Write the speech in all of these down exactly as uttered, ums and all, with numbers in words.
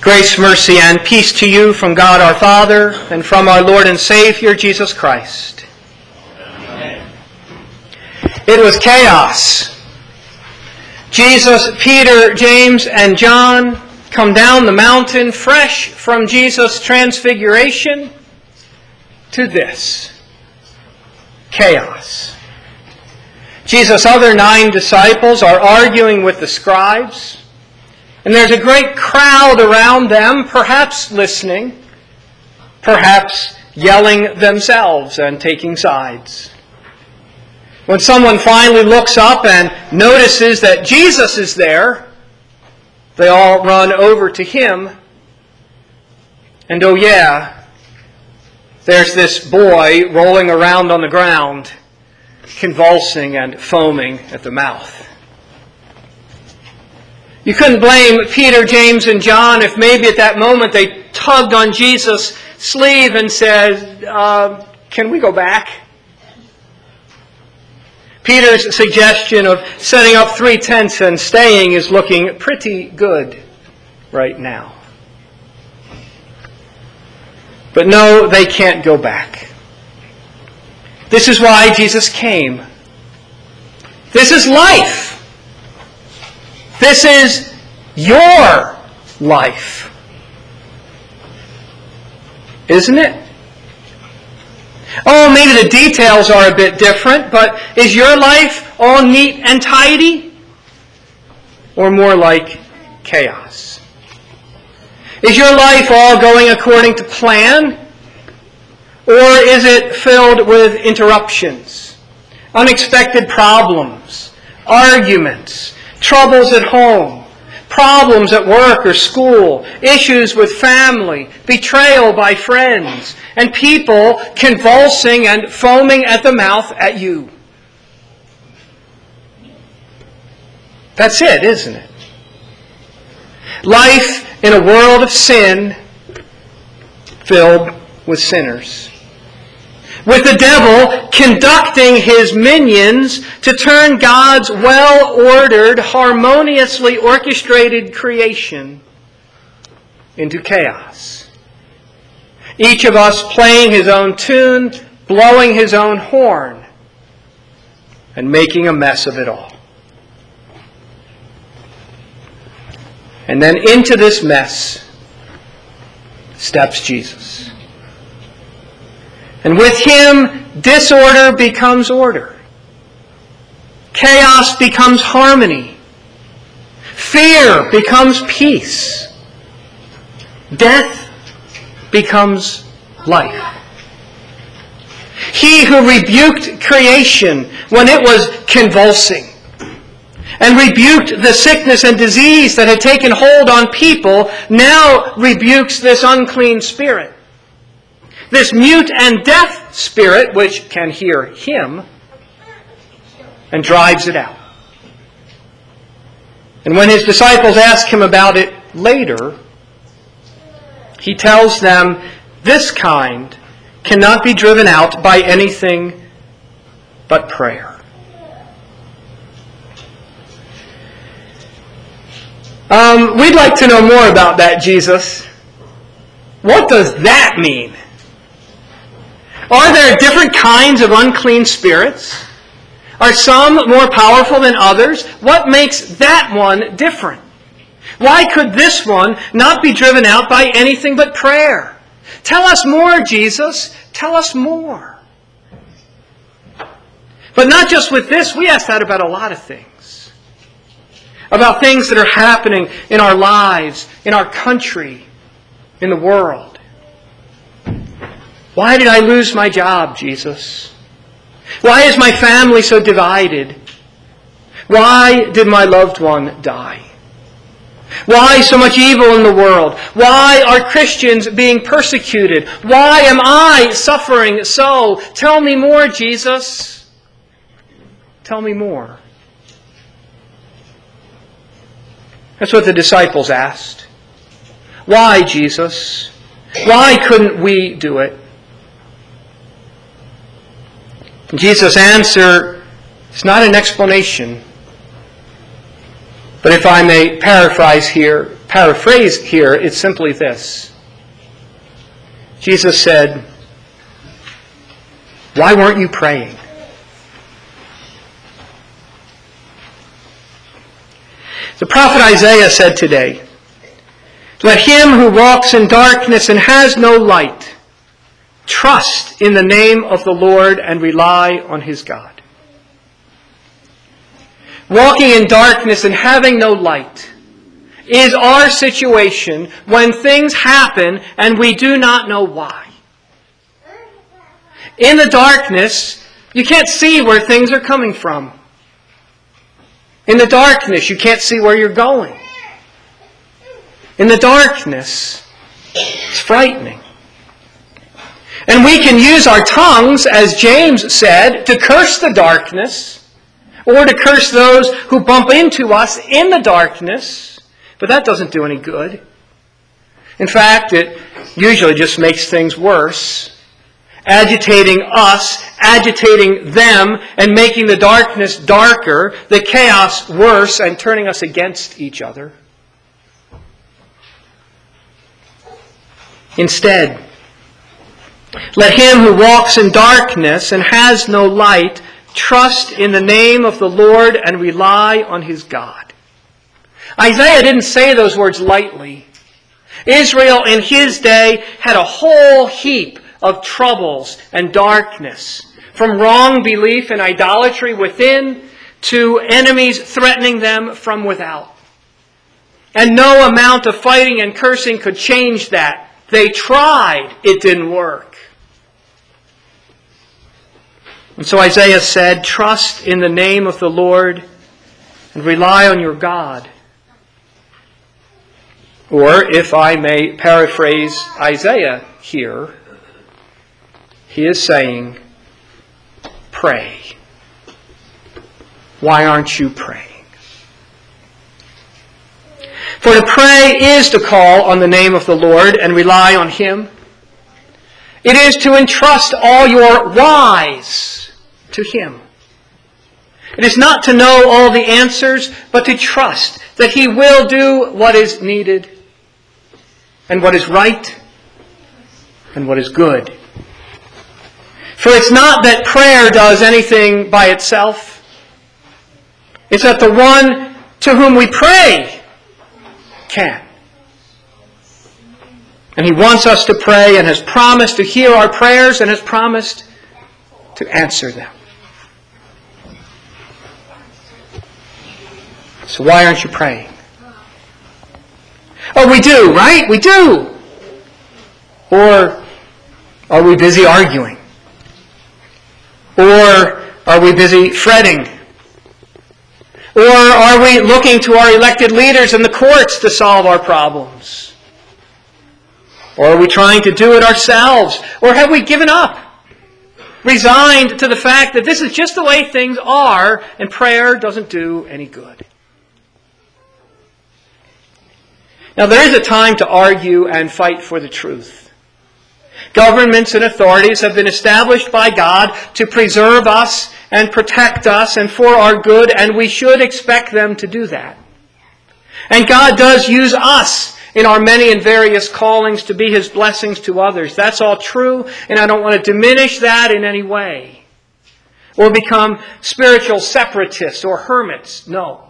Grace, mercy, and peace to you from God our Father and from our Lord and Savior, Jesus Christ. Amen. It was chaos. Jesus, Peter, James, and John come down the mountain fresh from Jesus' transfiguration to this. Chaos. Jesus' other nine disciples are arguing with the scribes. And there's a great crowd around them, perhaps listening, perhaps yelling themselves and taking sides. When someone finally looks up and notices that Jesus is there, they all run over to him. And oh yeah, there's this boy rolling around on the ground, convulsing and foaming at the mouth. You couldn't blame Peter, James, and John if maybe at that moment they tugged on Jesus' sleeve and said, uh, can we go back? Peter's suggestion of setting up three tents and staying is looking pretty good right now. But no, they can't go back. This is why Jesus came. This is life. This is your life. Isn't it? Oh, maybe the details are a bit different, but is your life all neat and tidy? Or more like chaos? Is your life all going according to plan? Or is it filled with interruptions, unexpected problems, arguments, troubles at home, problems at work or school, issues with family, betrayal by friends, and people convulsing and foaming at the mouth at you? That's it, isn't it? Life in a world of sin filled with sinners. With the devil conducting his minions to turn God's well-ordered, harmoniously orchestrated creation into chaos. Each of us playing his own tune, blowing his own horn, and making a mess of it all. And then into this mess steps Jesus. And with him, disorder becomes order. Chaos becomes harmony. Fear becomes peace. Death becomes life. He who rebuked creation when it was convulsing and rebuked the sickness and disease that had taken hold on people now rebukes this unclean spirit. This mute and deaf spirit, which can hear him, and drives it out. And when his disciples ask him about it later, he tells them, this kind cannot be driven out by anything but prayer. Um, we'd like to know more about that, Jesus. What does that mean? Are there different kinds of unclean spirits? Are some more powerful than others? What makes that one different? Why could this one not be driven out by anything but prayer? Tell us more, Jesus. Tell us more. But not just with this. We ask that about a lot of things. About things that are happening in our lives, in our country, in the world. Why did I lose my job, Jesus? Why is my family so divided? Why did my loved one die? Why so much evil in the world? Why are Christians being persecuted? Why am I suffering so? Tell me more, Jesus. Tell me more. That's what the disciples asked. Why, Jesus? Why couldn't we do it? Jesus' answer is not an explanation, but if I may paraphrase here, paraphrase here, it's simply this. Jesus said, "Why weren't you praying?" The prophet Isaiah said today, "Let him who walks in darkness and has no light trust in the name of the Lord and rely on his God." Walking in darkness and having no light is our situation when things happen and we do not know why. In the darkness, you can't see where things are coming from. In the darkness, you can't see where you're going. In the darkness, it's frightening. And we can use our tongues, as James said, to curse the darkness, or to curse those who bump into us in the darkness, but that doesn't do any good. In fact, it usually just makes things worse, agitating us, agitating them, and making the darkness darker, the chaos worse, and turning us against each other. Instead, let him who walks in darkness and has no light trust in the name of the Lord and rely on his God. Isaiah didn't say those words lightly. Israel in his day had a whole heap of troubles and darkness, from wrong belief and idolatry within to enemies threatening them from without. And no amount of fighting and cursing could change that. They tried, it didn't work. And so Isaiah said, "Trust in the name of the Lord and rely on your God." Or, if I may paraphrase Isaiah here, he is saying, pray. Why aren't you praying? For to pray is to call on the name of the Lord and rely on him. It is to entrust all your whys to him. It is not to know all the answers, but to trust that he will do what is needed and what is right and what is good. For it's not that prayer does anything by itself. It's that the one to whom we pray can. And he wants us to pray and has promised to hear our prayers and has promised to answer them. So why aren't you praying? Oh, we do, right? We do. Or are we busy arguing? Or are we busy fretting? Or are we looking to our elected leaders in the courts to solve our problems? Or are we trying to do it ourselves? Or have we given up? Resigned to the fact that this is just the way things are and prayer doesn't do any good. Now, there is a time to argue and fight for the truth. Governments and authorities have been established by God to preserve us and protect us and for our good, and we should expect them to do that. And God does use us in our many and various callings to be his blessings to others. That's all true, and I don't want to diminish that in any way or become spiritual separatists or hermits. No.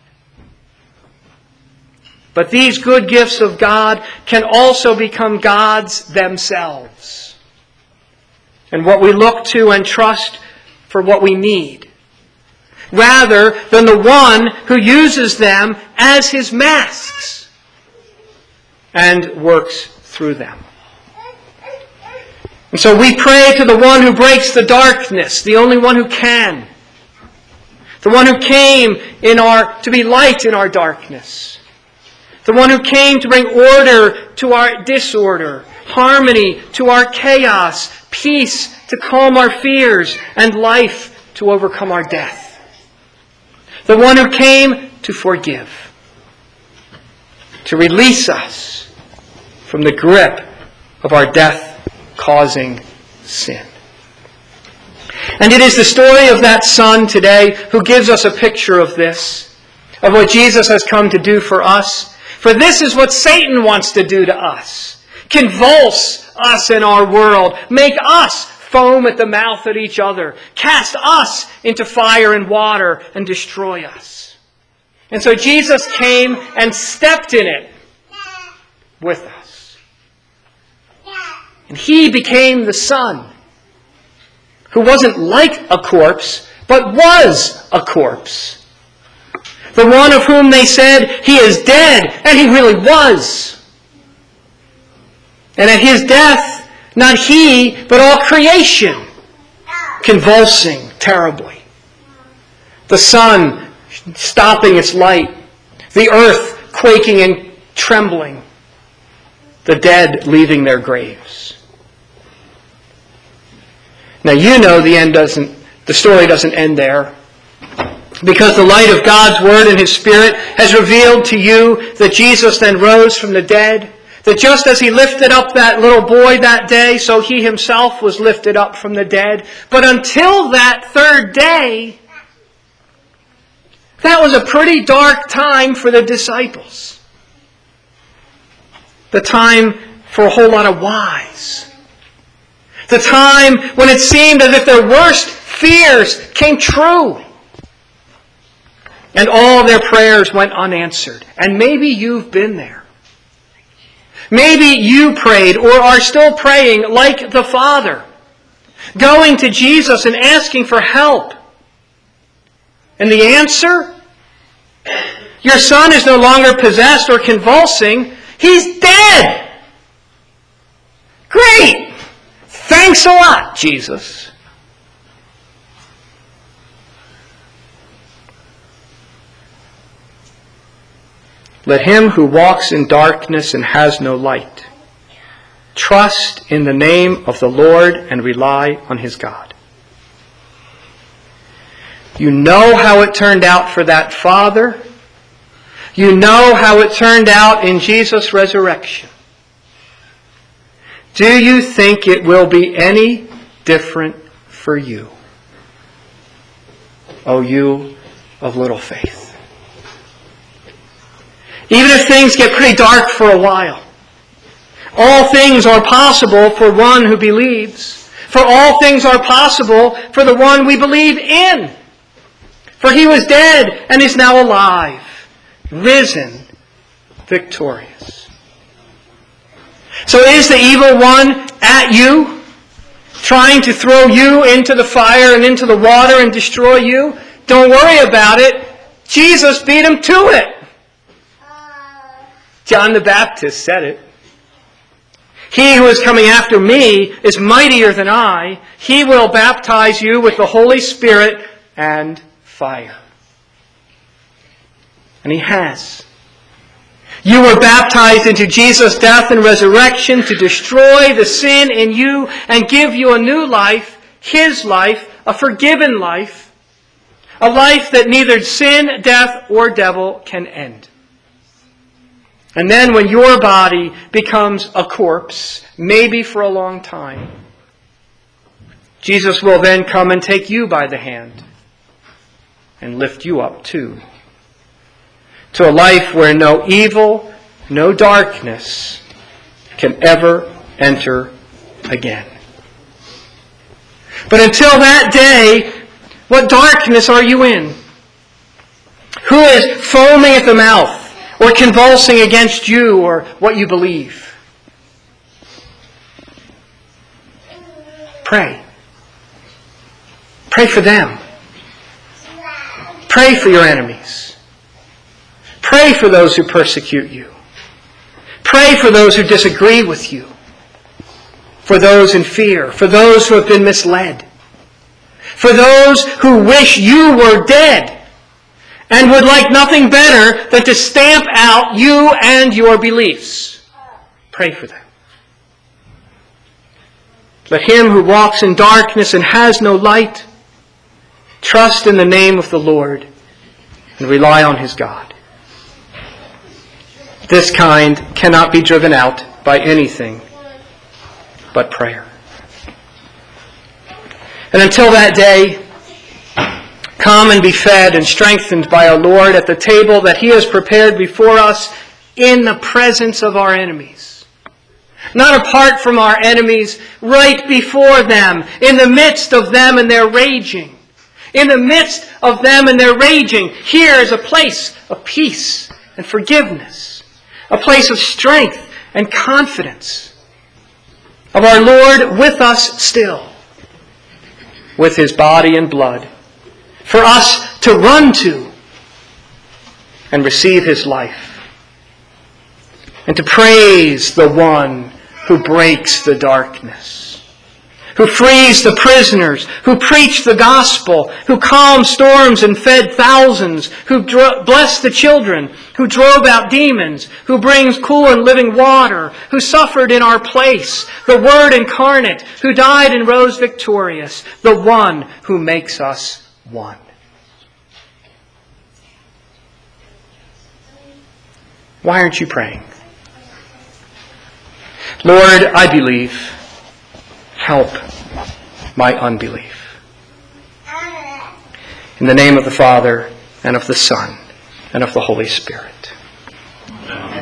But these good gifts of God can also become gods themselves, and what we look to and trust for what we need, rather than the one who uses them as his masks and works through them. And so we pray to the one who breaks the darkness, the only one who can, the one who came in our to be light in our darkness. The one who came to bring order to our disorder, harmony to our chaos, peace to calm our fears, and life to overcome our death. The one who came to forgive, to release us from the grip of our death-causing sin. And it is the story of that Son today who gives us a picture of this, of what Jesus has come to do for us. For this is what Satan wants to do to us. Convulse us in our world. Make us foam at the mouth at each other. Cast us into fire and water and destroy us. And so Jesus came and stepped in it with us. And he became the Son, who wasn't like a corpse, but was a corpse. The one of whom they said, he is dead, and he really was. And at his death, not he, but all creation, convulsing terribly. The sun stopping its light, the earth quaking and trembling, the dead leaving their graves. Now you know the end doesn't, the story doesn't end there. Because the light of God's Word and His Spirit has revealed to you that Jesus then rose from the dead. That just as He lifted up that little boy that day, so He Himself was lifted up from the dead. But until that third day, that was a pretty dark time for the disciples. The time for a whole lot of whys. The time when it seemed as if their worst fears came true. And all their prayers went unanswered. And maybe you've been there. Maybe you prayed or are still praying like the Father. Going to Jesus and asking for help. And the answer? Your son is no longer possessed or convulsing. He's dead! Great! Thanks a lot, Jesus. Let him who walks in darkness and has no light trust in the name of the Lord and rely on his God. You know how it turned out for that father. You know how it turned out in Jesus' resurrection. Do you think it will be any different for you? O you of little faith. Even if things get pretty dark for a while, all things are possible for one who believes. For all things are possible for the one we believe in. For he was dead and is now alive, risen, victorious. So is the evil one at you, trying to throw you into the fire and into the water and destroy you? Don't worry about it. Jesus beat him to it. John the Baptist said it. He who is coming after me is mightier than I. He will baptize you with the Holy Spirit and fire. And he has. You were baptized into Jesus' death and resurrection to destroy the sin in you and give you a new life, his life, a forgiven life, a life that neither sin, death, or devil can end. And then when your body becomes a corpse, maybe for a long time, Jesus will then come and take you by the hand and lift you up too, to a life where no evil, no darkness can ever enter again. But until that day, what darkness are you in? Who is foaming at the mouth or convulsing against you or what you believe? Pray. Pray for them. Pray for your enemies. Pray for those who persecute you. Pray for those who disagree with you. For those in fear. For those who have been misled. For those who wish you were dead and would like nothing better than to stamp out you and your beliefs. Pray for them. Let him who walks in darkness and has no light trust in the name of the Lord and rely on his God. This kind cannot be driven out by anything but prayer. And until that day, come and be fed and strengthened by our Lord at the table that he has prepared before us in the presence of our enemies. Not apart from our enemies, right before them, in the midst of them and their raging. In the midst of them and their raging, here is a place of peace and forgiveness. A place of strength and confidence. Of our Lord with us still. With His body and blood. For us to run to and receive His life. And to praise the one who breaks the darkness, who frees the prisoners, who preached the gospel, who calmed storms and fed thousands, who dro- blessed the children, who drove out demons, who brings cool and living water, who suffered in our place, the Word incarnate, who died and rose victorious, the one who makes us one. Why aren't you praying? Lord, I believe. Help my unbelief. In the name of the Father, and of the Son, and of the Holy Spirit.